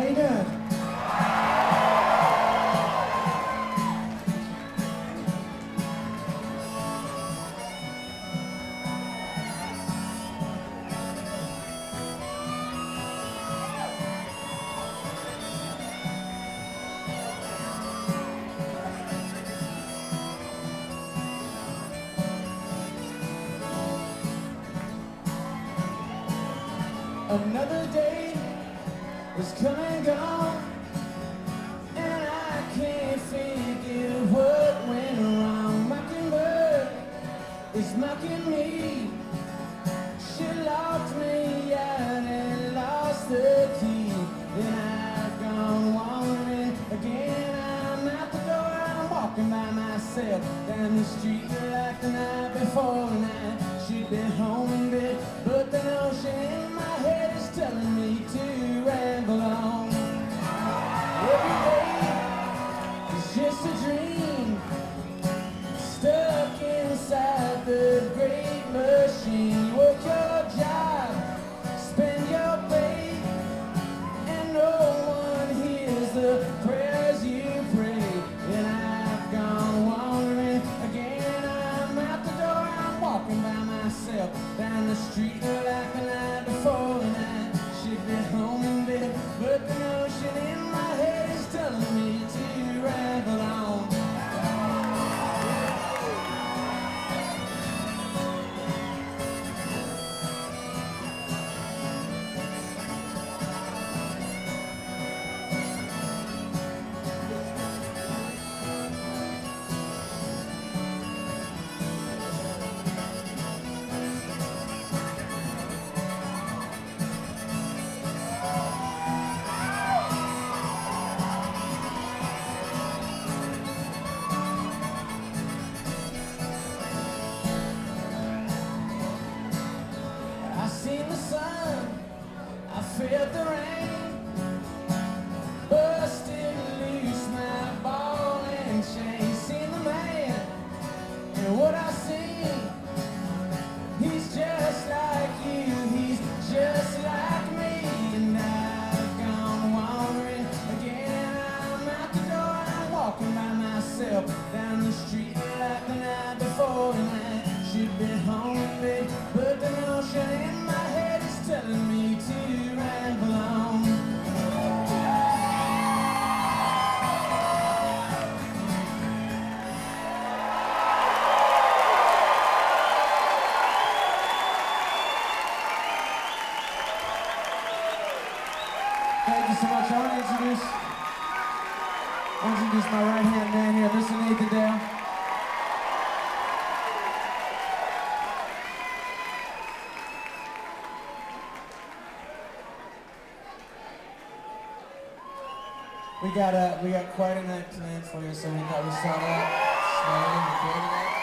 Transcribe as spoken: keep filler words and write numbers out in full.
you doing? Another day is come and gone, and I can't figure what went wrong. Mockingbird is mocking me. She locked me out and lost the key. And I've gone wandering again. I'm out the door, I'm walking by myself down the street like the night before. And I should be home in bed, but the notion in my head is telling me to ramble on. Every day is just a dream, stuck inside the great machine. You work your job, spend your pay, and no one hears the prayers you pray. And I've gone wandering again. I'm out the door, I'm walking by myself down the street like the night before. And I should be home in bed, but the notion in my head is telling me to ramble on. I seen the sun, I felt the rain, busted loose my ball and chain. Seen the man, and what I seen, he's just like you, he's just like me. And I've gone wandering again. I'm out the door, I'm walking by myself down the street like the night before. And I should be home in bed, but the notion in my head is telling me to ramble on. Thank you so much. I want to introduce, I want to introduce my right-hand man here, Mister Nathan Dale. We got uh, we got quite a night planned for you, so we thought we'd start out smiling and recording that.